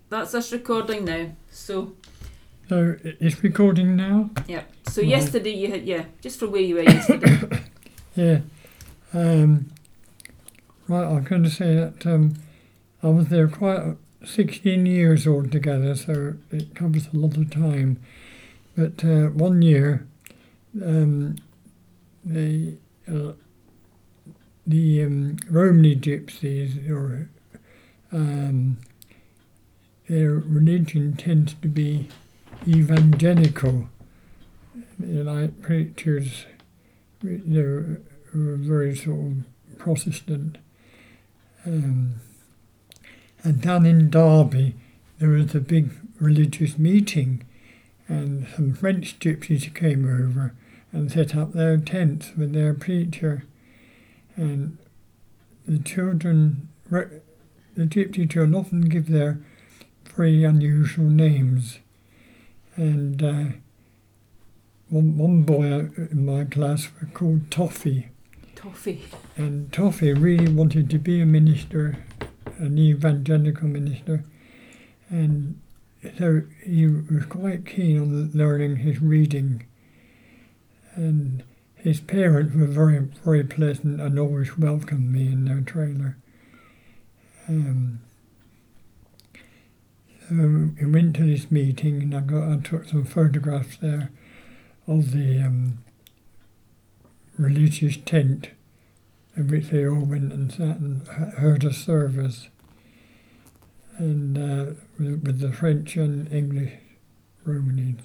That's us recording now. So it's recording now? yeah. So yesterday you had, just from where you were yesterday. Yeah. Right, I'm going to say that I was there quite 16 years altogether, so it covers a lot of time. But 1 year, the Romany gypsies, or their religion tends to be evangelical. They're like preachers, they're very sort of Protestant. And down in Derby, there was a big religious meeting, and some French gypsies came over and set up their tents with their preacher. And the gypsy children often give their very unusual names. And one boy in my class was called Toffee. Toffee. And Toffee really wanted to be a minister, an evangelical minister, and so he was quite keen on learning his reading. And his parents were very, very pleasant and always welcomed me in their trailer. So we went to this meeting, and I took some photographs there of the religious tent in which they all went and sat and heard a service, and with the French and English Romanians.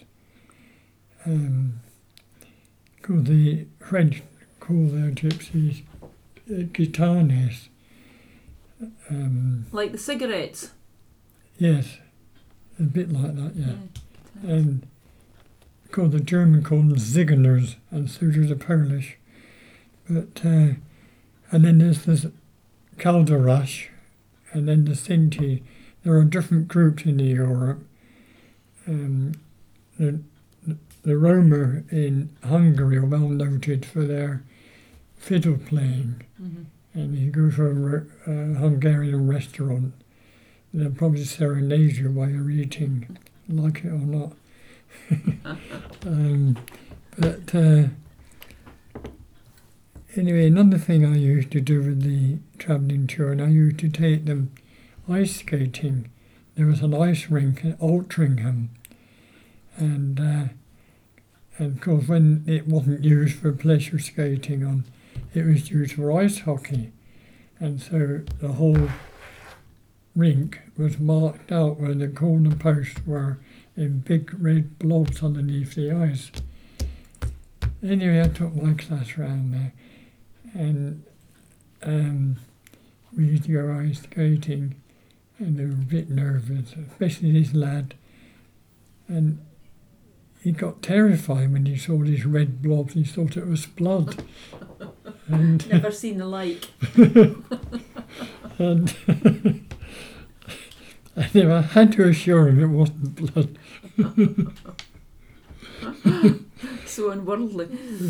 Called the French call their gypsies gitanes. Like the cigarettes? Yes, a bit like that, yeah. And called the German called them Zigeners, and so do the Polish. But and then there's this Kalderash, and then the Sinti. There are different groups in Europe. The Roma in Hungary are well noted for their fiddle playing. Mm-hmm. And you go to a Hungarian restaurant, they'll probably serenade you while you're eating, like it or not. But anyway, another thing I used to do with the travelling children, I used to take them ice skating. There was an ice rink at Altrincham, and of course when it wasn't used for pleasure skating on, it was used for ice hockey, and so the whole rink was marked out where the corner posts were in big red blobs underneath the ice. Anyway, I took my class round there, and we used to go ice skating, and they were a bit nervous, especially this lad. And he got terrified when he saw these red blobs. He thought it was blood. And never seen the like. and anyway, I had to assure him it wasn't blood. So unworldly.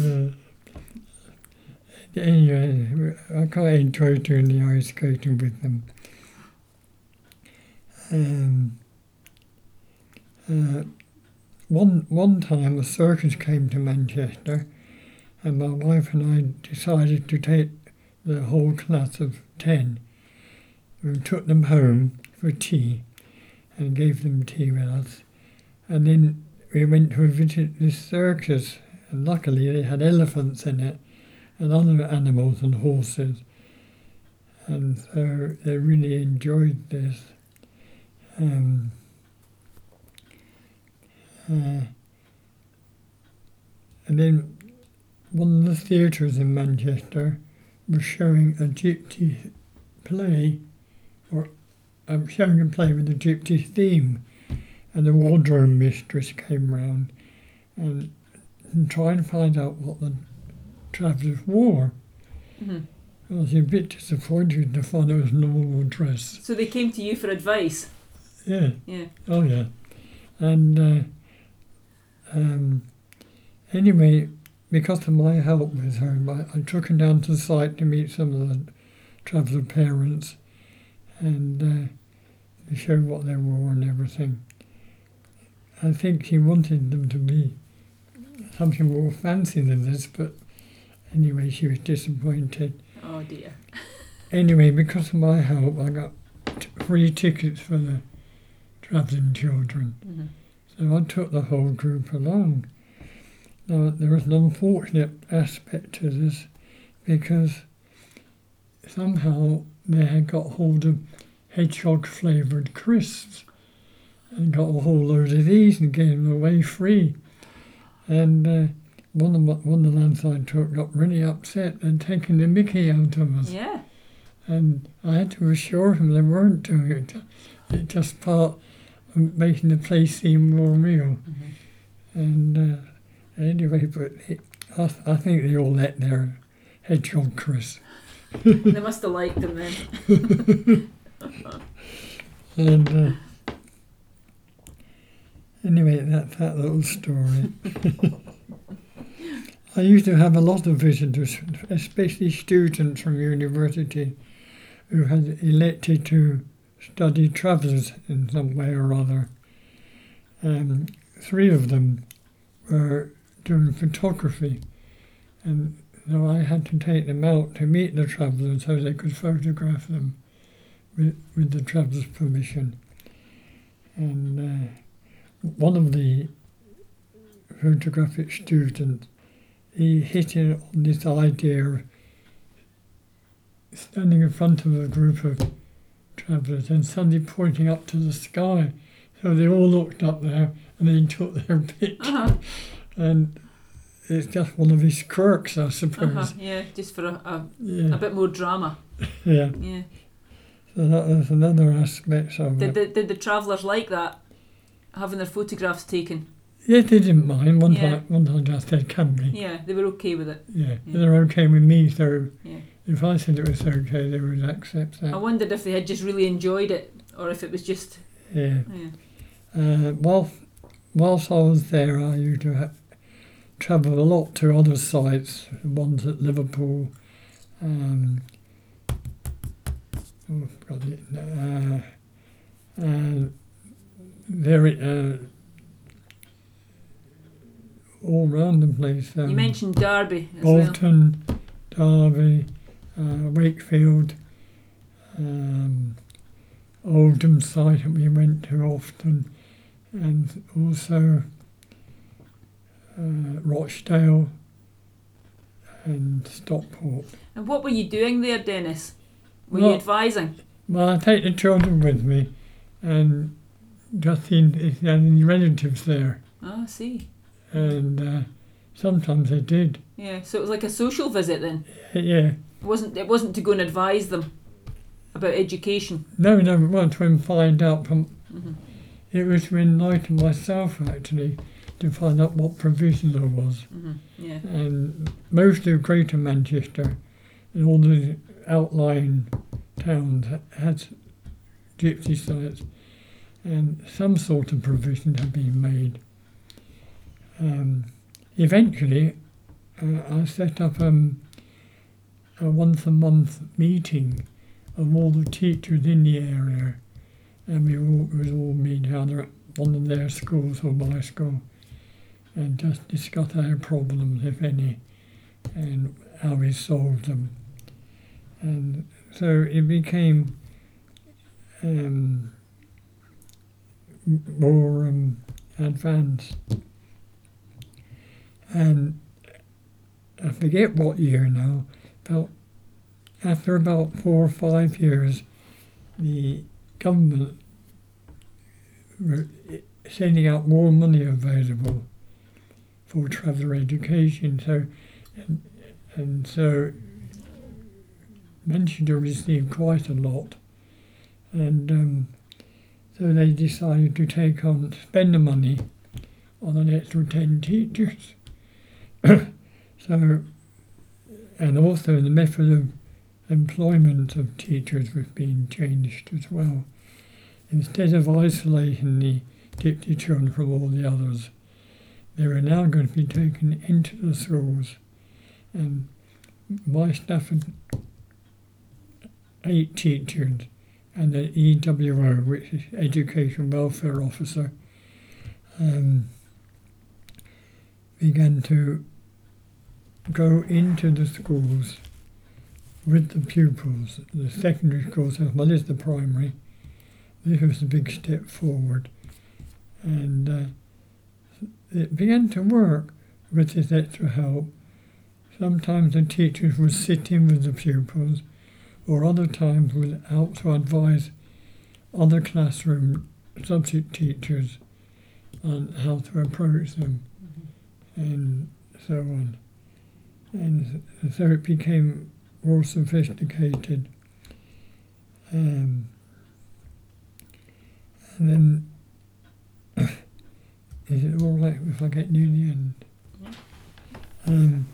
Anyway, I quite enjoyed doing the ice skating with them. One time a circus came to Manchester, and my wife and I decided to take the whole class of 10. We took them home for tea and gave them tea with us. And then we went to visit this circus, and luckily they had elephants in it and other animals and horses. And so they really enjoyed this. And then one of the theatres in Manchester was showing a gypsy play, or showing a play with a gypsy theme, and the wardrobe mistress came round and tried to find out what the travellers wore. Mm-hmm. I was a bit disappointed to find it was normal dress. So they came to you for advice? Yeah. Yeah. Oh, yeah. And anyway, because of my help with her, I took her down to the site to meet some of the traveller parents, and to show what they wore and everything. I think she wanted them to be something more fancy than this, but anyway, she was disappointed. Oh dear. Anyway, because of my help, I got free tickets for the travelling children. Mm-hmm. So I took the whole group along. Now, there was an unfortunate aspect to this because somehow they had got hold of hedgehog flavoured crisps and got a whole load of these and gave them away free. And one of the lads I took got really upset and taking the mickey out of us. Yeah. And I had to assure him they weren't doing it. It's just part of making the place seem more real. Mm-hmm. And anyway, but I think they all ate their hedgehog crisps. They must have liked them then. And anyway, that's that little story. I used to have a lot of visitors, especially students from university who had elected to study travellers in some way or other. 3 of them were doing photography, and so I had to take them out to meet the travellers so they could photograph them with the travellers' permission. And one of the photographic students, he hit it on this idea of standing in front of a group of travellers and suddenly pointing up to the sky. So they all looked up there and then took their picture. Uh-huh. And it's just one of his quirks, I suppose. Uh-huh. Yeah, just for a Yeah. bit more drama. Yeah. Yeah. So that was another aspect of it. Did the travellers like that? Having their photographs taken? Yeah, they didn't mind. One Yeah. time I said, can we? Yeah, they were okay with it. Yeah. Yeah. They're okay with me, so Yeah. if I said it was okay, they would accept I that. wondered if they had just really enjoyed it or if it was just... Yeah. Yeah. Whilst I was there, I used to travel a lot to other sites, ones at Liverpool, all round the place. You mentioned Derby as well. Bolton, Derby, Wakefield, Oldham site that we went to often, and also Rochdale and Stockport. And what were you doing there, Dennis? Were you Well- advising? Well, I take the children with me, and just seeing if they had any relatives there, Oh, I see. and sometimes they did. Yeah, so it was like a social visit then. Yeah. It wasn't to go and advise them about education. No, we wanted to find out from. Mhm. It was to enlighten myself actually, to find out what provision there was. Mhm. Yeah. And most of Greater Manchester and all the outlying towns had gypsy sites, and some sort of provision had been made. Eventually, I set up a once-a-month meeting of all the teachers in the area, and we would all meet either at one of their schools or my school and just discuss our problems, if any, and how we solved them. And so it became more advanced. And I forget what year now, but after about 4 or 5 years, the government were sending out more money available for traveller education. So, and so Manchester received quite a lot. And so they decided to spend the money on an extra 10 teachers. So, and also the method of employment of teachers was being changed as well. Instead of isolating the gypsy children from all the others, they were now going to be taken into the schools. And my staff had 8 teachers, and the EWO, which is Education Welfare Officer, began to go into the schools with the pupils, the secondary schools as well as the primary. This was a big step forward. And it began to work with this extra help. Sometimes the teachers would sit in with the pupils, or other times would help to advise other classroom subject teachers on how to approach them, and so on. And so it became more sophisticated. And then, is it all right if I get near the end?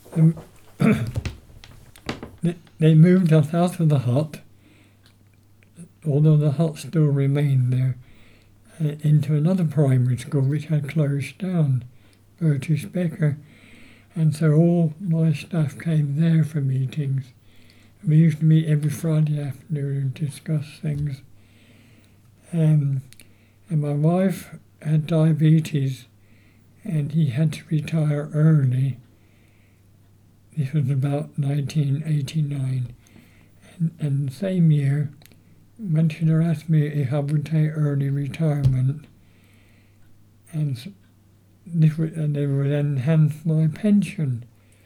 They moved us out of the hut, although the hut still remained there, into another primary school which had closed down, Bertie Specker. And so all my staff came there for meetings. We used to meet every Friday afternoon and discuss things. And my wife had diabetes, and he had to retire early. This was about 1989. And the same year, when she asked me if I would take early retirement, and they would enhance my pension.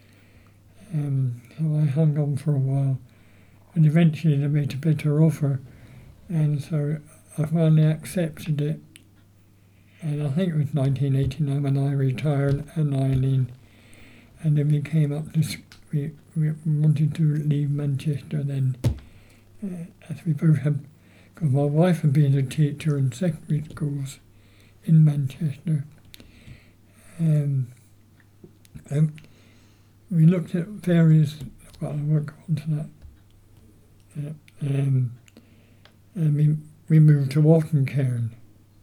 So I hung on for a while, and eventually they made a better offer, and so I finally accepted it. And I think it was 1989 when I retired, and Eileen, and then we came up to, we wanted to leave Manchester then, as we both had, because my wife had been a teacher in secondary schools in Manchester. We looked at various, well, I won't go on to that. And we moved to Walton-Cairn.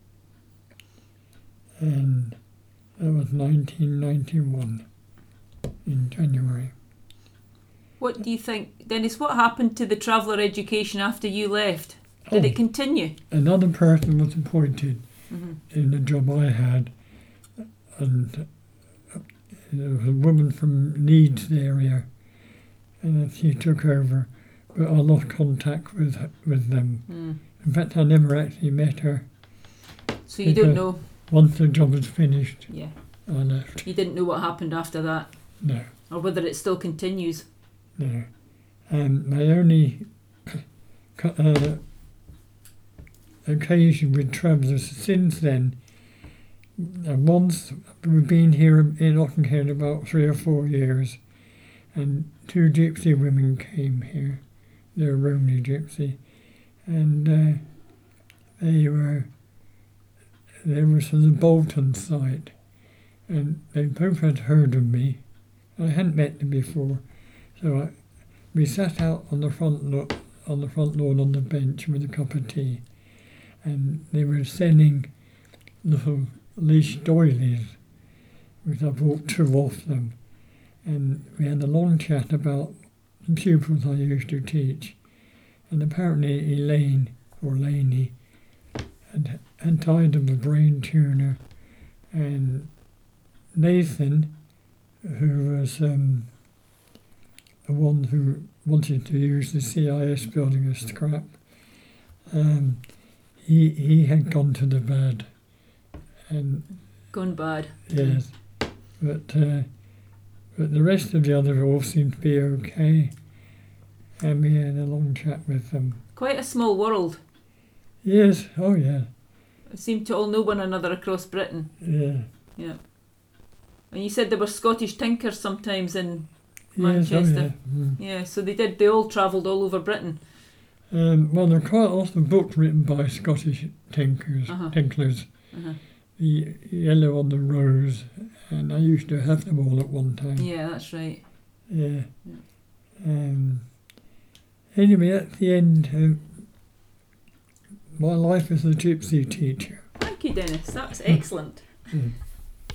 And that was 1991 in January. What do you think, Dennis, what happened to the traveller education after you left? Did it continue? Another person was appointed in the job I had, and there was a woman from Leeds area, and she took over, but I lost contact with them. In fact, I never actually met her. So you don't know? Once the job was finished, yeah, I left. You didn't know what happened after that? No. Or whether it still continues? No. My only occasion with travellers since then, once we've been here in Walton-Cairn about 3 or 4 years, and 2 gypsy women came here. They're Romany gypsy, and they were from the Bolton side, and they both had heard of me. I hadn't met them before, so we sat out on the front lawn on the bench with a cup of tea, and they were selling little leash doilies, which I bought 2 of them, and we had a long chat about the pupils I used to teach, and apparently Elaine, or Laney, had died of a brain tumour, and Nathan, who was the one who wanted to use the CIS building as scrap, he had gone to the bad. And gone bad. Yes, but the rest of the others all seemed to be okay, and we had a long chat with them. Quite a small world. Yes, oh yeah. They seemed to all know one another across Britain. Yeah. Yeah. And you said there were Scottish tinkers sometimes in Manchester. Oh yeah. Yeah, so they all travelled all over Britain. Well, there are quite often books written by Scottish tinklers. The Yellow on the Rose, and I used to have them all at one time. Yeah, that's right. Yeah. Anyway, at the end, my life as a gypsy teacher. Thank you, Dennis. That's excellent.